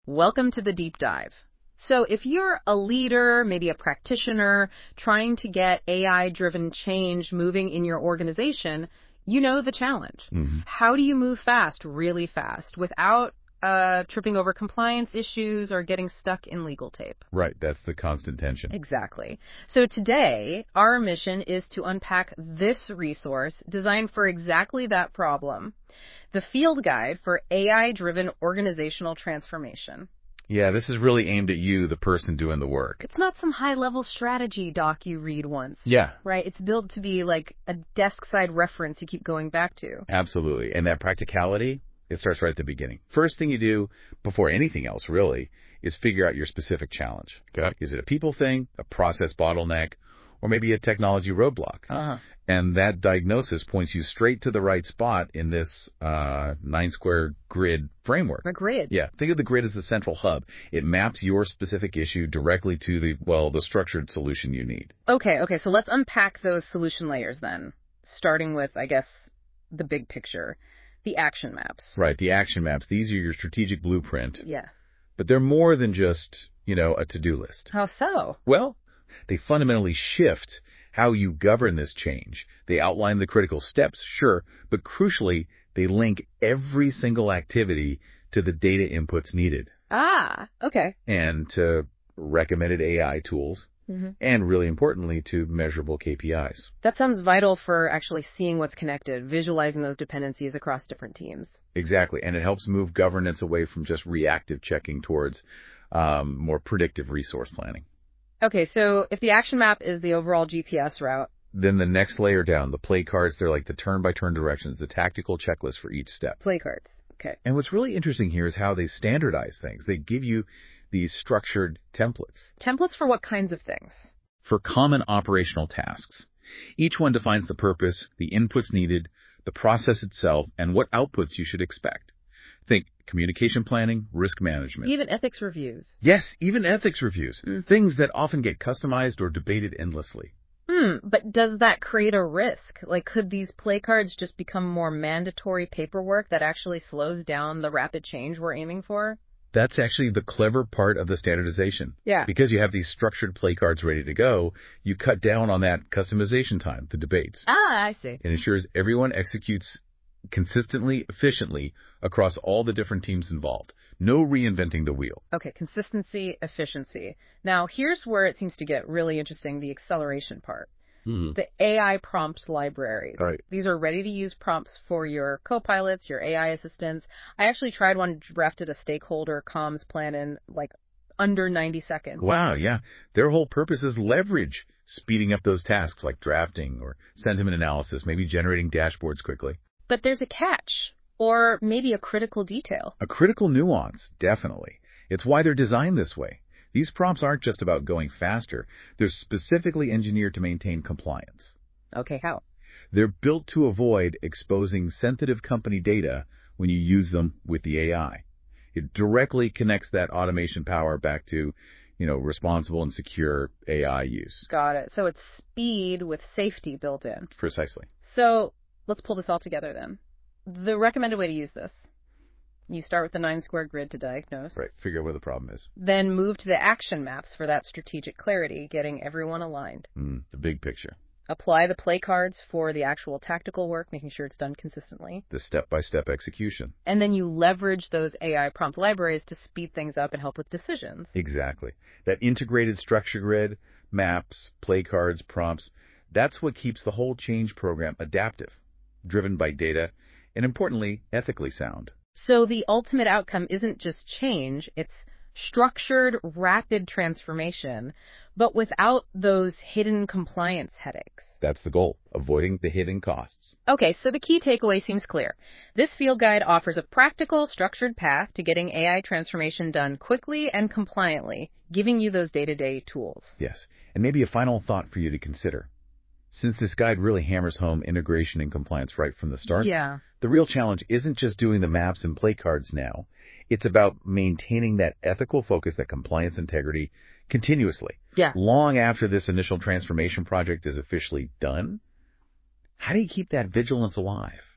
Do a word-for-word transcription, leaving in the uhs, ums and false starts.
Welcome to the deep dive. So if you're a leader, maybe a practitioner, trying to get A I-driven change moving in your organization, you know the challenge. Mm-hmm. How do you move fast, really fast, without uh, tripping over compliance issues or getting stuck in legal tape? Right, that's the constant tension. Exactly. So today, our mission is to unpack this resource designed for exactly that problem, the Field Guide for A I-driven Organizational Transformation. Yeah, this is really aimed at you, the person doing the work. It's not some high-level strategy doc you read once. Yeah. Right? It's built to be like a desk-side reference you keep going back to. Absolutely. And that practicality, it starts right at the beginning. First thing you do, before anything else really, is figure out your specific challenge. Okay. Is it a people thing, a process bottleneck, or maybe a technology roadblock? Uh-huh. And that diagnosis points you straight to the right spot in this uh, nine-square grid framework. A grid? Yeah. Think of the grid as the central hub. It maps your specific issue directly to the, well, the structured solution you need. Okay, okay. So let's unpack those solution layers then, starting with, I guess, the big picture, the action maps. Right. The action maps. These are your strategic blueprint. Yeah. But they're more than just, you know, a to-do list. How so? Well, they fundamentally shift how you govern this change. They outline the critical steps, sure, but crucially, they link every single activity to the data inputs needed. Ah, okay. And to recommended A I tools, Mm-hmm. and really importantly, to measurable K P Is. That sounds vital for actually seeing what's connected, visualizing those dependencies across different teams. Exactly, and it helps move governance away from just reactive checking towards um, more predictive resource planning. Okay, so if the action map is the overall G P S route. Then the next layer down, the play cards, they're like the turn-by-turn directions, the tactical checklist for each step. Play cards, okay. And what's really interesting here is how they standardize things. They give you these structured templates. Templates for what kinds of things? For common operational tasks. Each one defines the purpose, the inputs needed, the process itself, and what outputs you should expect. Think communication planning, risk management. Even ethics reviews. Yes, even ethics reviews. Mm. Things that often get customized or debated endlessly. Hmm, but does that create a risk? Like, could these play cards just become more mandatory paperwork that actually slows down the rapid change we're aiming for? That's actually the clever part of the standardization. Yeah. Because you have these structured play cards ready to go, you cut down on that customization time, the debates. Ah, I see. It ensures everyone executes consistently, efficiently across all the different teams involved. No reinventing the wheel. Okay, consistency, efficiency. Now, here's where it seems to get really interesting, the acceleration part. Mm-hmm. The A I prompt libraries. Right. These are ready-to-use prompts for your co-pilots, your A I assistants. I actually tried one, drafted a stakeholder comms plan in like under ninety seconds. Wow, yeah. Their whole purpose is leverage, speeding up those tasks like drafting or sentiment analysis, maybe generating dashboards quickly. But there's a catch, or maybe a critical detail. A critical nuance, definitely. It's why they're designed this way. These prompts aren't just about going faster. They're specifically engineered to maintain compliance. Okay, how? They're built to avoid exposing sensitive company data when you use them with the A I. It directly connects that automation power back to, you know, responsible and secure A I use. Got it. So it's speed with safety built in. Precisely. So let's pull this all together then. The recommended way to use this. You start with the nine-square grid to diagnose. Right. Figure out where the problem is. Then move to the action maps for that strategic clarity, getting everyone aligned. Mm, the big picture. Apply the play cards for the actual tactical work, making sure it's done consistently. The step-by-step execution. And then you leverage those A I prompt libraries to speed things up and help with decisions. Exactly. That integrated structure grid, maps, play cards, prompts, that's what keeps the whole change program adaptive, driven by data, and importantly, ethically sound. So the ultimate outcome isn't just change, it's structured, rapid transformation, but without those hidden compliance headaches. That's the goal, avoiding the hidden costs. Okay, so the key takeaway seems clear. This field guide offers a practical, structured path to getting A I transformation done quickly and compliantly, giving you those day-to-day tools. Yes, and maybe a final thought for you to consider. Since this guide really hammers home integration and compliance right from the start, yeah. the real challenge isn't just doing the maps and play cards now. It's about maintaining that ethical focus, that compliance integrity continuously. Yeah. Long after this initial transformation project is officially done. How do you keep that vigilance alive?